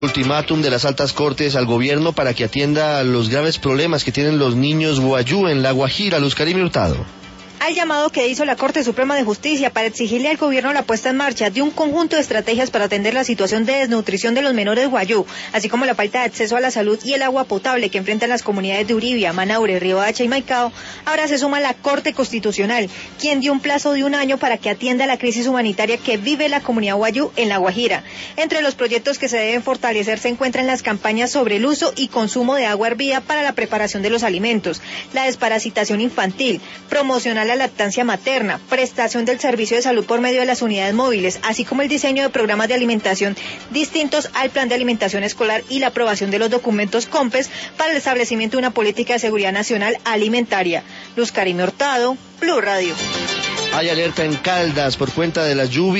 Ultimátum de las altas cortes al gobierno para que atienda los graves problemas que tienen los niños guayú en La Guajira. Luz Karime Hurtado. Al llamado que hizo la Corte Suprema de Justicia para exigirle al gobierno la puesta en marcha de un conjunto de estrategias para atender la situación de desnutrición de los menores guayú, así como la falta de acceso a la salud y el agua potable que enfrentan las comunidades de Uribia, Manaure, Riohacha y Maicao, ahora se suma la Corte Constitucional, quien dio un plazo de 1 año para que atienda la crisis humanitaria que vive la comunidad guayú en La Guajira. Entre los proyectos que se deben fortalecer se encuentran las campañas sobre el uso y consumo de agua hervida para la preparación de los alimentos, la desparasitación infantil, promocionar la lactancia materna, prestación del servicio de salud por medio de las unidades móviles, así como el diseño de programas de alimentación distintos al plan de alimentación escolar y la aprobación de los documentos COMPES para el establecimiento de una política de seguridad nacional alimentaria. Luz Karime Hurtado, Blue Radio. Hay alerta en Caldas por cuenta de las lluvias.